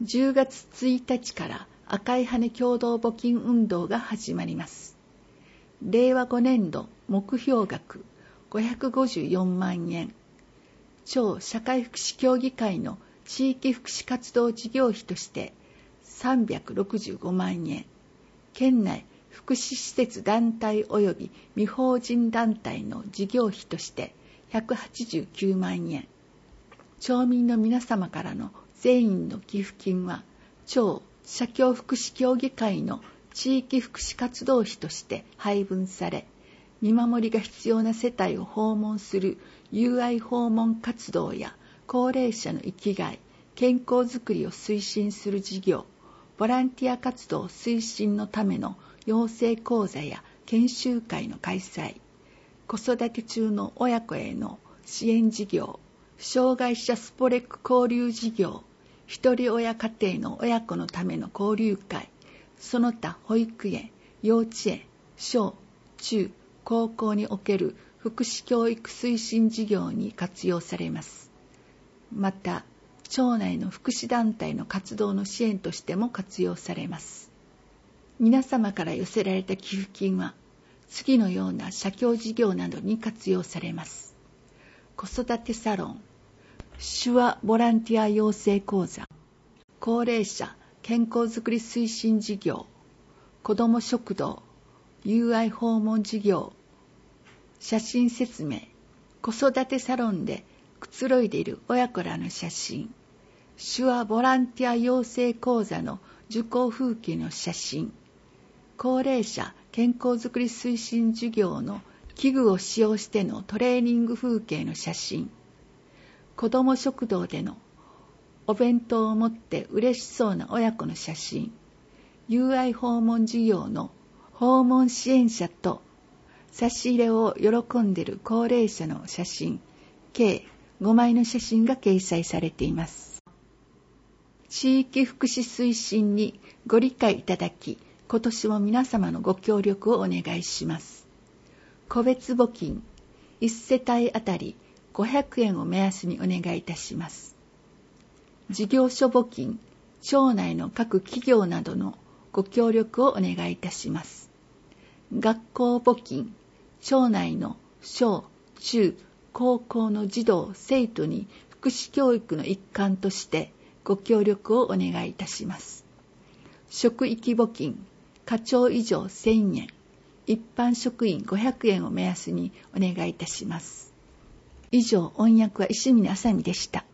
10月1日から赤い羽共同募金運動が始まります。令和5年度目標額554万円。町社会福祉協議会の地域福祉活動事業費として365万円。県内福祉施設団体及び未法人団体の事業費として189万円。町民の皆様からの全員の寄付金は、町社協福祉協議会の地域福祉活動費として配分され、見守りが必要な世帯を訪問する友愛訪問活動や高齢者の生きがい、健康づくりを推進する事業、ボランティア活動推進のための養成講座や研修会の開催、子育て中の親子への支援事業、障害者スポレック交流事業、一人親家庭の親子のための交流会、その他保育園、幼稚園、小、中、高校における福祉教育推進事業に活用されます。また、町内の福祉団体の活動の支援としても活用されます。皆様から寄せられた寄付金は、次のような社協事業などに活用されます。子育てサロン、手話ボランティア養成講座、高齢者健康づくり推進事業、子ども食堂、友愛訪問事業、写真説明、子育てサロンでくつろいでいる親子らの写真、手話ボランティア養成講座の受講風景の写真、高齢者健康づくり推進事業の器具を使用してのトレーニング風景の写真、子ども食堂でのお弁当を持って嬉しそうな親子の写真、友愛訪問事業の訪問支援者と差し入れを喜んでいる高齢者の写真、計5枚の写真が掲載されています。地域福祉推進にご理解いただき、今年も皆様のご協力をお願いします。個別募金1世帯あたり500円を目安にお願いいたします。事業所募金、町内の各企業などのご協力をお願いいたします。学校募金、町内の小、中、高校の児童・生徒に福祉教育の一環としてご協力をお願いいたします。職域募金、課長以上1000円、一般職員500円を目安にお願いいたします。以上、音訳は石峰あさみでした。